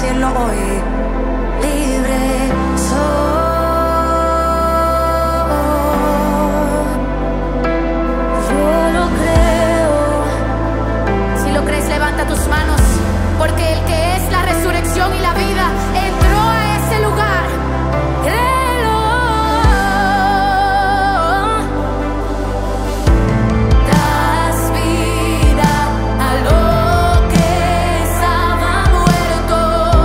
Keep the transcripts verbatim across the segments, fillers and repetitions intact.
decirlo hoy. Libre soy. Yo lo creo. Si lo crees, levanta tus manos, porque el que es la resurrección y la vida entró a ese lugar. Créelo. Das vida a lo que estaba muerto.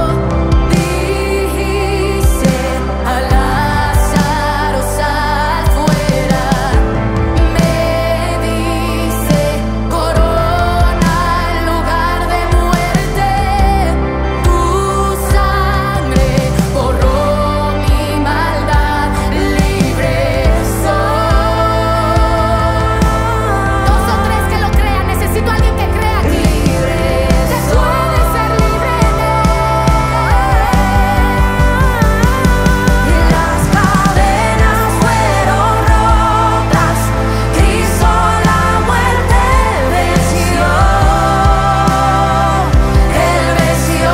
Dijiste a Lázaro sal fuera. Me diste corona en lugar de muerte. Tu sangre borró mi maldad. Libre soy. Dos o tres que lo crean. Necesito a alguien que crea aquí. Libre se puede ser libre en él. Y las cadenas fueron rotas. Cristo la muerte venció. Él venció.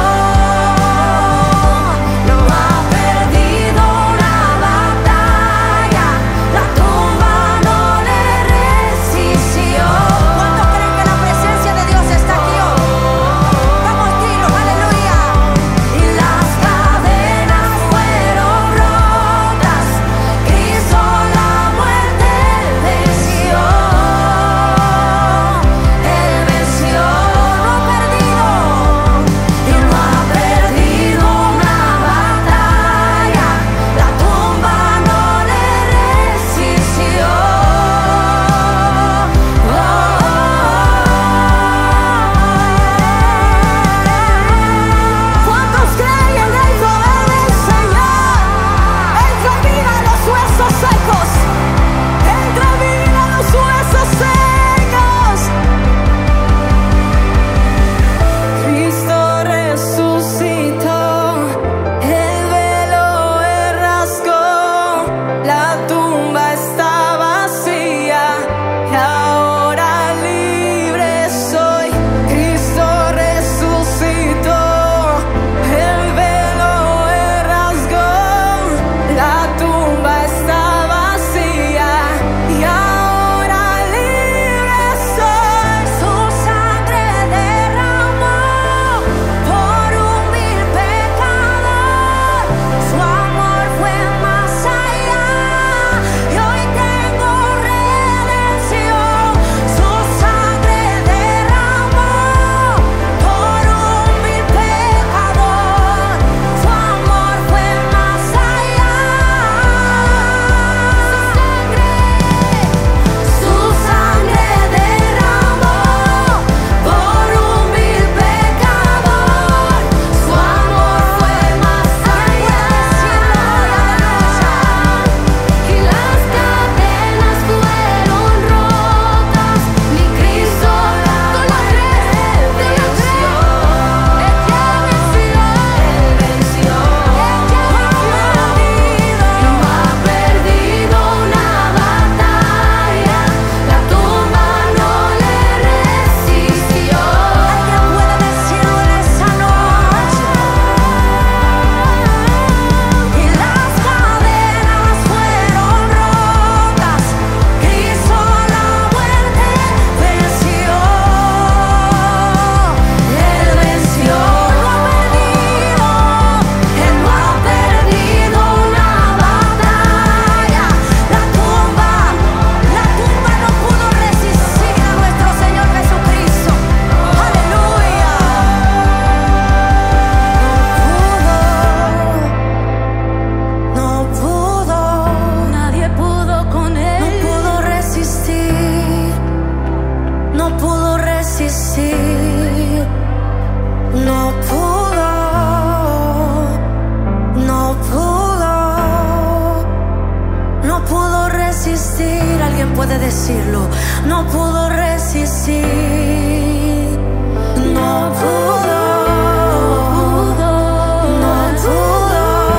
No ha perdido una batalla. La tumba no le resistió. ¿Cuántos creen que la presencia de Dios está aquí hoy? Vamos, dilo, aleluya. Y las cadenas fueron rotas. Cristo la muerte venció. Él venció. No ha perdido. Y no ha perdido una batalla. La tumba no le resistió. ¿Cuántos creen en el poder del Señor? Él trae vida a los huesos secos. Él trae vida a los huesos secos. Cristo resucitó. El velo él rasgó. La tumba está vacía. Y ahora libre soy. Cristo resucitó. El velo él rasgó. La tumba está vacía. Y ahora libre soy. Su sangre derramó por un vil pecador. Su amor fue más allá. Y hoy tengo redención. Su sangre derramó por un vil pecador. Su amor fue más allá. Su sangre derramó por un vil pecador. Su amor fue más allá. Y las cadenas fueron rotas. Mi Cristo la muerte venció. Ella venció. Él venció. No ha perdido una batalla. La tumba no le resistió. Alguien puede decirlo en esa noche. Y las cadenas fueron rotas. Cristo la muerte venció. Él venció. No ha perdido. Él no ha perdido una batalla. La tumba, la tumba no pudo resistir a nuestro Señor Jesucristo. Aleluya. No pudo, nadie pudo con él. No pudo resistir, no pudo resistir, no pudo, no pudo, no pudo resistir. Alguien puede decirlo, no pudo resistir, no pudo, no pudo,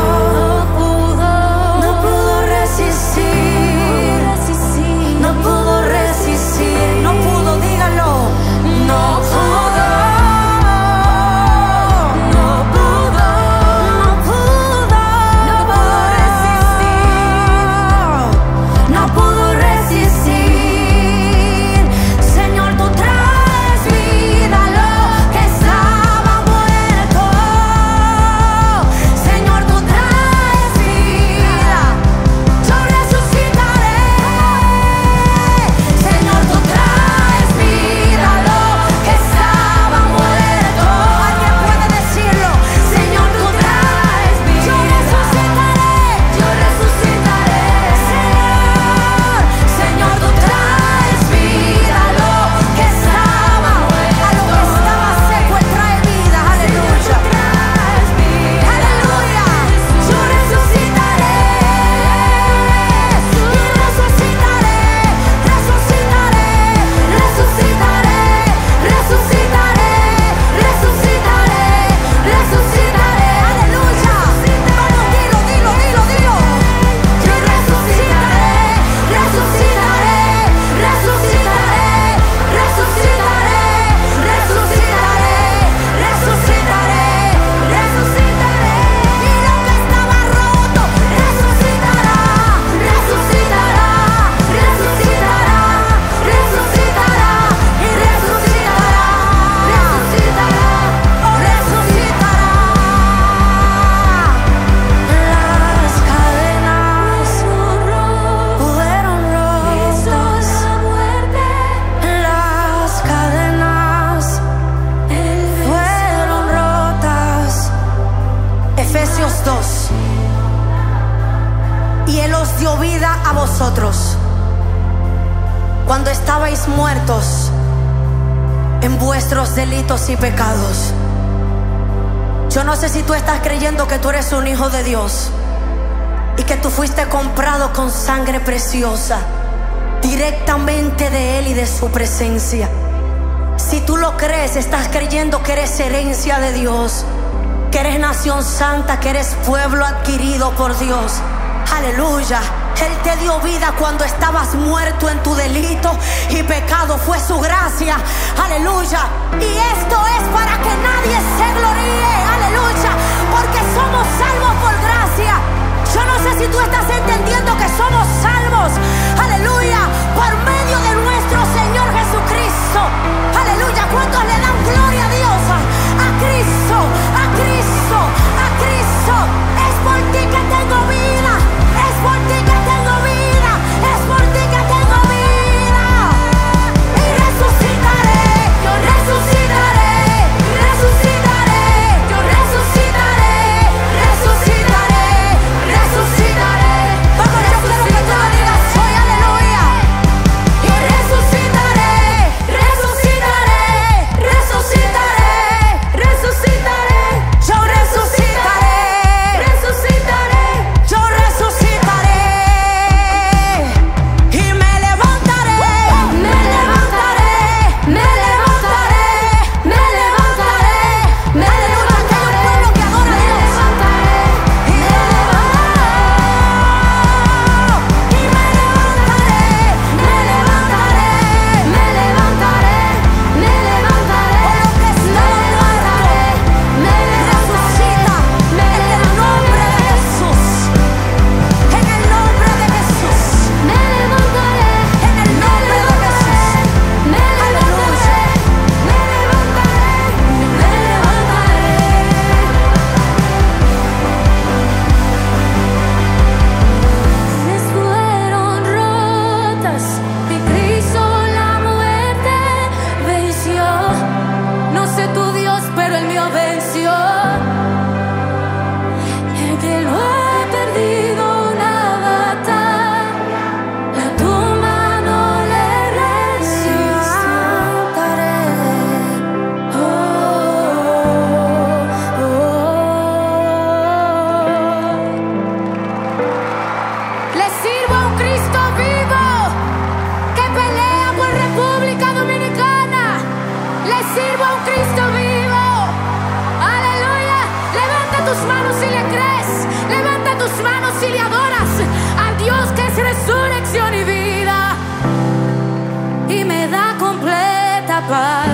no pudo resistir, no pudo resistir, no pudo, dígalo, no pudo, no pudo. vida a vosotros cuando estabais muertos en vuestros delitos y pecados. Yo no sé si tú estás creyendo que tú eres un hijo de Dios y que tú fuiste comprado con sangre preciosa directamente de Él y de su presencia. Si tú lo crees, estás creyendo que eres herencia de Dios, que eres nación santa, que eres pueblo adquirido por Dios. Aleluya. Él te dio vida cuando estabas muerto en tu delito y pecado. Fue su gracia. Aleluya. Y esto es para que nadie se gloríe. Aleluya. Porque somos salvos por gracia. Yo no sé si tú estás entendiendo que somos salvos. Aleluya. Por medio de nuestro Señor Jesucristo. Aleluya. ¿Cuántos le dan gloria a Dios? A Cristo, a Cristo, a Cristo. Es por ti que tengo vida. Es por ti que tengo vida. Es por ti que tengo vida. Y resucitaré. Yo resucitaré. Resucitaré. Yo resucitaré. Resucitaré. Resucitaré. Vamos, yo quiero que tú lo digas hoy. Aleluya. Y resucitaré. Resucitaré. Resucitaré. Resucitaré. Yo resucitaré. Resucitaré. Yo resucitaré. Y me levantaré. Me levantaré. Me levantaré. Me levantaré. Me levantaré. Pueblo que adora a Dios. Y me levantaré. Me levantaré. Me levantaré. Me levantaré. Por lo que está muerto. Me resucita. En el nombre de Jesús. En el nombre de Jesús. Me levantaré. En el nombre de Jesús. Me levantaré. Me levantaré. Me levantaré. Les fueron rotas y Cristo la muerte venció. No sé tu Dios, pero el mío venció. El que lo ha perdido una batalla, la tumba no le resistiré. Oh, oh, oh. Le sirvo a un Cristo vivo que pelea por República Dominicana. Le sirvo a un Cristo vivo. Aleluya. Levanta tus manos si le crees. Levanta tus manos si le adoras al Dios que es resurrección y vida. Y me da completa paz.